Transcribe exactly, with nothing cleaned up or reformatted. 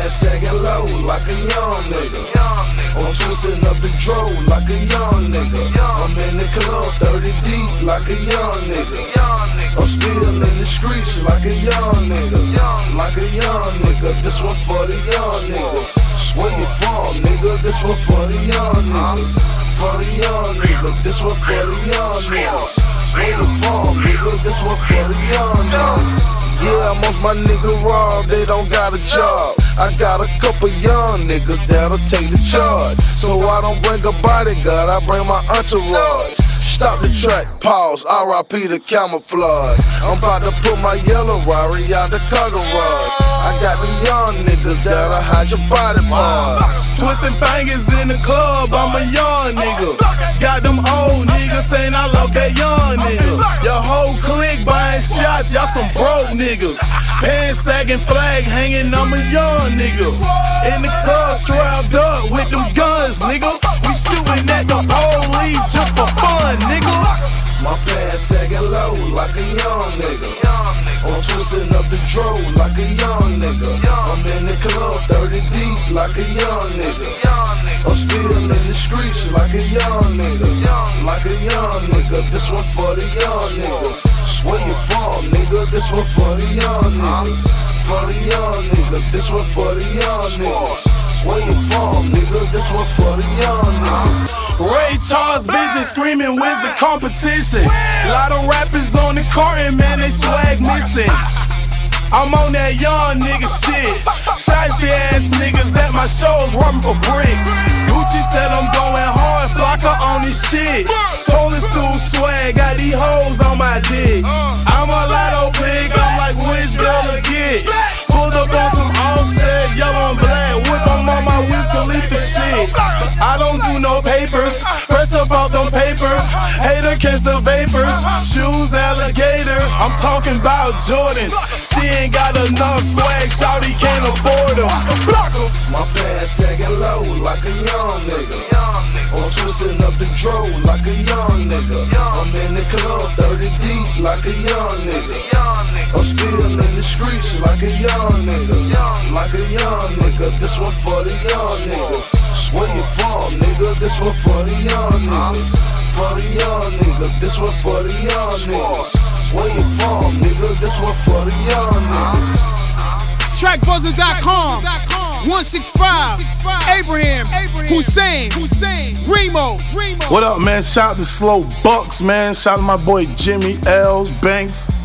pants sagging low like a young nigga. I'm twisting up the dro like a young nigga. I'm in the club thirty deep like a young nigga. I'm still in the streets like a young nigga. Like a young nigga. This one for the young niggas. Where you from, nigga? This one for the young niggas. For the young nigga. This one for the young niggas. Where you from, nigga? This one for the young niggas. Yeah, most my niggas rob, they don't got a job. I got a couple young niggas that'll take the charge. So I don't bring a bodyguard, I bring my entourage. Stop the track, pause, R I P the camouflage. I'm about to put my yellow Rari out the car garage. I got them young niggas that'll hide your body parts. Twisting fingers in the club, I'm a young nigga. Got them old niggas saying I love that young nigga. Your whole clique buying shots, y'all some broke niggas. Pants sagging, flag hanging, I'm a young nigga. In the club, strapped up with them guns, nigga. We shooting at the police just for fun, nigga. My pants sagging low like a young nigga. I'm twisting up the dro like a young nigga. I'm in the club thirty deep like a young nigga. I'm still in the streets like a young nigga. Like a young nigga. This one for the young niggas. Where you from, nigga? This one for the young niggas. For the young nigga. This one for the young niggas. Where you from, nigga? This one for the young niggas. Ray Charles Vision screaming, where's the competition? Lot of rappers on the carton, man, they swag missing. I'm on that young nigga shit. Shiesty ass niggas at my shows rubbing for bricks. Gucci said I'm going hard, Flocka on this shit. Told us through swag, got these hoes on my dick. I'm a lotto pick, I'm like which girl to get. Pulled up on some Offset, yellow and black. Whip on my Wiz Khalifa shit. I don't do no papers, fresh up out them papers. Hater catch the vapors, shoes alligator. I'm talking about Jordans. She ain't got enough swag, shawty can't afford them. My pants sagging low like a young nigga. I'm twisting up the dro like a young nigga. I'm in the club thirty deep like a young nigga. I'm still in the streets like a young nigga. Like a young nigga. This one for the young niggas. Where you from, nigga? This one for the young niggas. For the young nigga. This one for the young niggas. Where you from, nigga? This one for the young niggas. track buzzer dot com, one six five, Abraham, Hussein, Remo. What up, man? Shout out to Slow Bucks, man. Shout out to my boy Jimmy L's Banks.